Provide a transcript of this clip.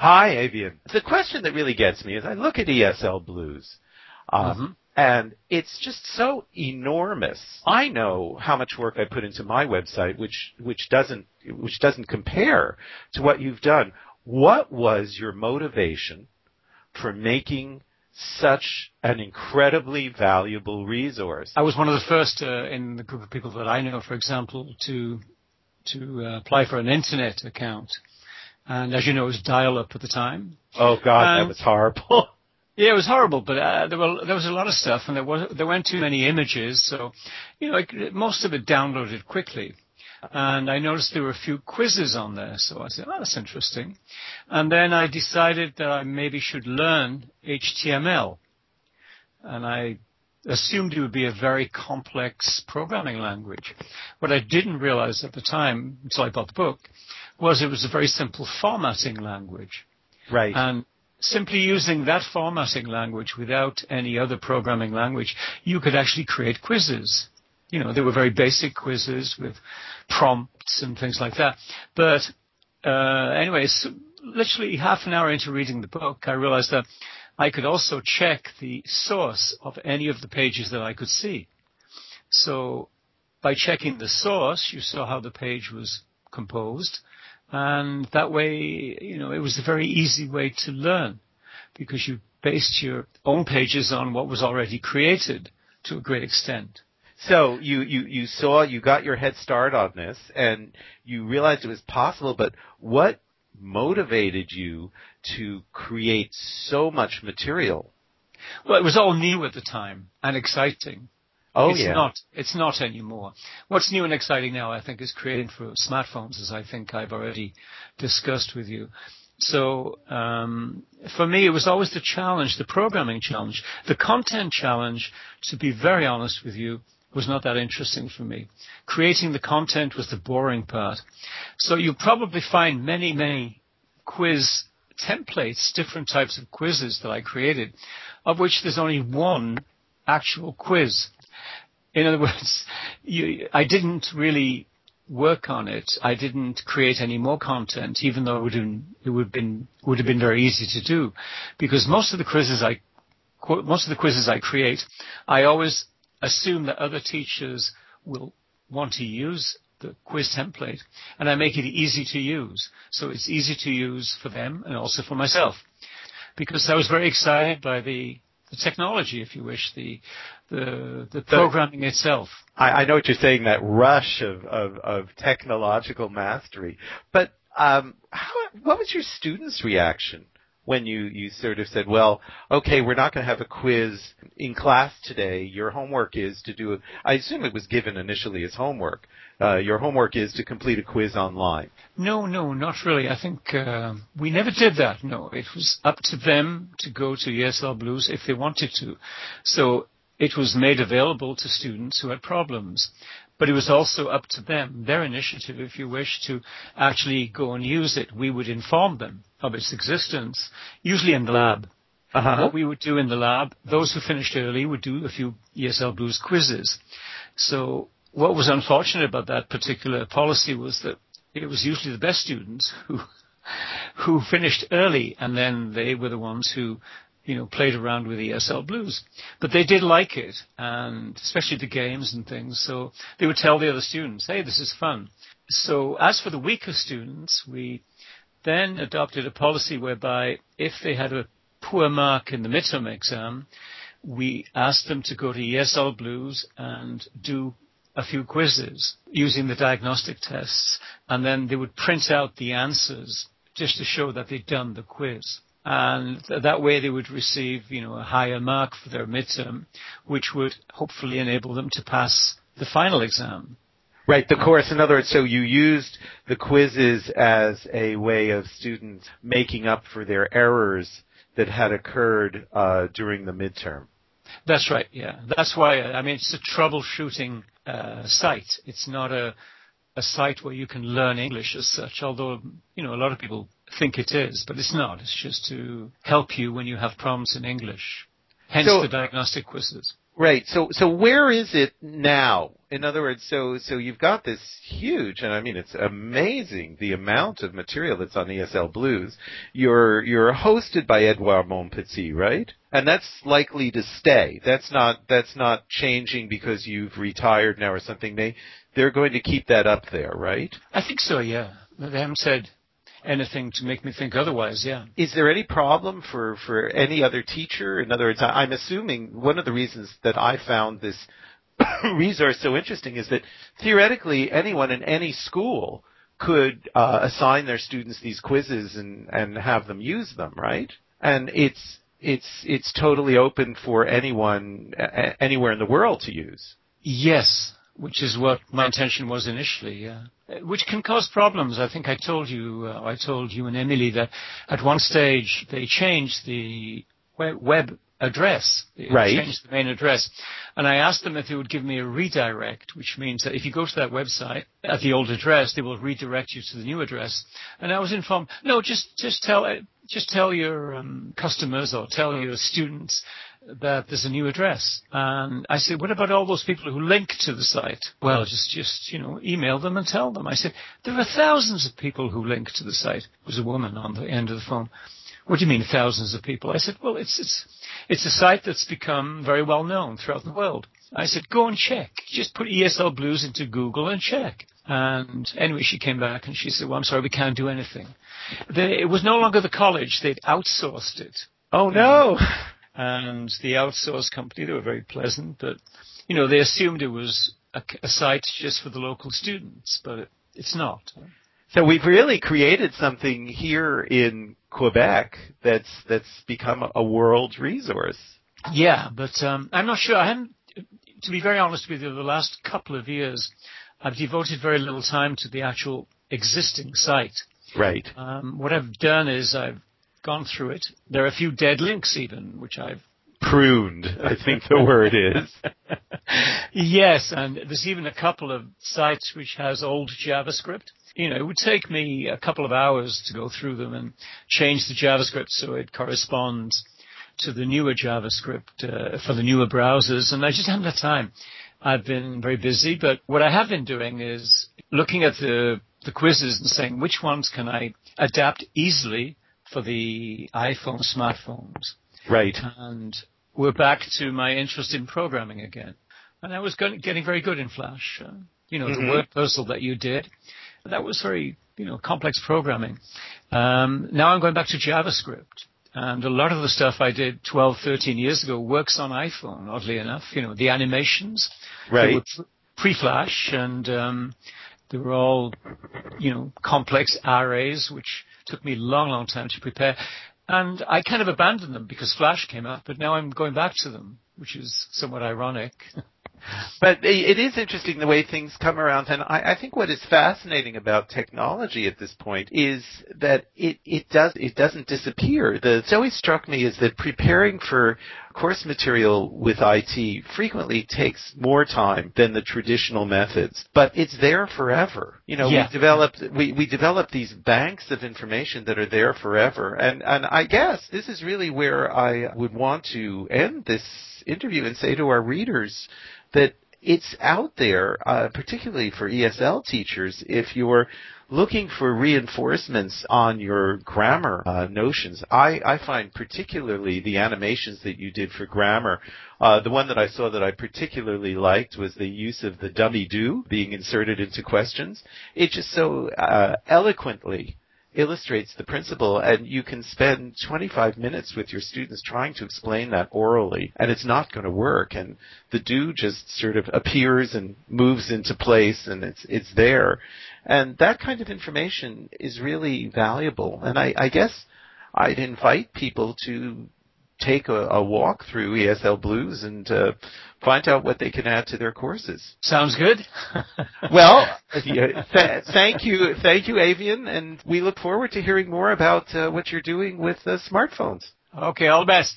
Hi, Avian. The question that really gets me is I look at ESL Blues, and it's just so enormous. I know how much work I put into my website, which doesn't compare to what you've done. What was your motivation for making such an incredibly valuable resource? I was one of the first in the group of people that I know, for example, to apply for an internet account. And as you know, it was dial-up at the time. Oh, God, that was horrible. Yeah, it was horrible, but there was a lot of stuff, and there weren't too many images, so most of it downloaded quickly. And I noticed there were a few quizzes on there, so I said, oh, that's interesting. And then I decided that I maybe should learn HTML. And I assumed it would be a very complex programming language. What I didn't realize at the time, until I bought the book, was it was a very simple formatting language. Right. And simply using that formatting language without any other programming language, you could actually create quizzes. They were very basic quizzes with prompts and things like that. But anyways, literally half an hour into reading the book, I realized that I could also check the source of any of the pages that I could see. So by checking the source, you saw how the page was composed. And that way, it was a very easy way to learn because you based your own pages on what was already created to a great extent. So you saw, you got your head start on this and you realized it was possible, but what motivated you to create so much material? Well, it was all new at the time and exciting. It's not anymore. What's new and exciting now, I think, is creating for smartphones, as I think I've already discussed with you. So for me, it was always the challenge, the programming challenge. The content challenge, to be very honest with you, was not that interesting for me. Creating the content was the boring part. So you'll probably find many, many quiz templates, different types of quizzes that I created, of which there's only one actual quiz. In other words, I didn't really work on it. I didn't create any more content, even though it would have been very easy to do, because most of the quizzes I create, I always assume that other teachers will want to use the quiz template, and I make it easy to use, so it's easy to use for them and also for myself, because I was very excited by the technology, if you wish, the programming itself. I know what you're saying, that rush of technological mastery. But what was your students' reaction when you sort of said, well, okay, we're not going to have a quiz in class today. Your homework is to do I assume it was given initially as homework. Your homework is to complete a quiz online. No, not really. I think we never did that. No, it was up to them to go to ESL Blues if they wanted to. So it was made available to students who had problems. But it was also up to them, their initiative, if you wish, to actually go and use it. We would inform them of its existence, usually in the lab. What we would do in the lab, those who finished early would do a few ESL Blues quizzes. So what was unfortunate about that particular policy was that it was usually the best students who finished early, and then they were the ones who played around with ESL Blues. But they did like it, and especially the games and things, so they would tell the other students, hey, this is fun. So as for the weaker students, we then adopted a policy whereby if they had a poor mark in the midterm exam, we asked them to go to ESL Blues and do a few quizzes using the diagnostic tests, and then they would print out the answers just to show that they'd done the quiz. And that way they would receive, a higher mark for their midterm, which would hopefully enable them to pass the final exam. Right, the course. In other words, so you used the quizzes as a way of students making up for their errors that had occurred during the midterm. That's right, yeah. That's why, it's a troubleshooting site. It's not a site where you can learn English as such, although, a lot of people think it is, but it's not. It's just to help you when you have problems in English. Hence the diagnostic quizzes. Right. So where is it now? In other words, so you've got this huge, and I mean it's amazing the amount of material that's on ESL Blues. You're hosted by Edouard Montpetit, right? And that's likely to stay. That's not changing because you've retired now or something. They're going to keep that up there, right? I think so, yeah. They haven't said anything to make me think otherwise, yeah. Is there any problem for any other teacher? In other words, I'm assuming one of the reasons that I found this resource so interesting is that theoretically anyone in any school could assign their students these quizzes and have them use them, right? And it's totally open for anyone anywhere in the world to use. Yes, which is what my intention was initially, yeah. Which can cause problems. I think I told you and Emily that at one stage they changed the web address. They changed the main address. And I asked them if they would give me a redirect, which means that if you go to that website at the old address, they will redirect you to the new address. And I was informed, no, just tell your customers or tell your students that there's a new address. And I said, what about all those people who link to the site? Well, just email them and tell them. I said, there are thousands of people who link to the site. There was a woman on the end of the phone. What do you mean thousands of people? I said, well, it's a site that's become very well known throughout the world. I said, go and check. Just put ESL Blues into Google and check. And anyway, she came back and she said, well, I'm sorry, we can't do anything. It was no longer the college. They'd outsourced it. Oh, no. And the outsourced company, they were very pleasant, but, they assumed it was a site just for the local students, but it's not. So we've really created something here in Quebec that's become a world resource. Yeah, but I'm not sure. To be very honest with you, the last couple of years, I've devoted very little time to the actual existing site. Right. What I've done is I've gone through it. There are a few dead links even, which I've pruned, I think the word is. Yes, and there's even a couple of sites which has old JavaScript. It would take me a couple of hours to go through them and change the JavaScript so it corresponds to the newer JavaScript for the newer browsers, and I just haven't had time. I've been very busy, but what I have been doing is looking at the quizzes and saying which ones can I adapt easily for the iPhone smartphones. Right. And we're back to my interest in programming again. And I was getting very good in Flash. The word puzzle that you did, that was very, complex programming. Now I'm going back to JavaScript. And a lot of the stuff I did 12, 13 years ago works on iPhone, oddly enough. The animations. Right. They were pre-Flash, and they were all, complex arrays, which took me a long, long time to prepare. And I kind of abandoned them because Flash came out, but now I'm going back to them, which is somewhat ironic. But it is interesting the way things come around, and I think what is fascinating about technology at this point is that it doesn't disappear. It's always struck me is that preparing for course material with IT frequently takes more time than the traditional methods, but it's there forever. Yeah. We develop these banks of information that are there forever, and I guess this is really where I would want to end this interview and say to our readers that it's out there, particularly for ESL teachers, if you're looking for reinforcements on your grammar notions. I find particularly the animations that you did for grammar, the one that I saw that I particularly liked was the use of the dummy do being inserted into questions. It just so eloquently illustrates the principle, and you can spend 25 minutes with your students trying to explain that orally, and it's not going to work, and the do just sort of appears and moves into place, and it's there. And that kind of information is really valuable, and I guess I'd invite people to take a walk through ESL Blues and find out what they can add to their courses. Sounds good. Well, thank you, Avian, and we look forward to hearing more about what you're doing with smartphones. Okay, all the best.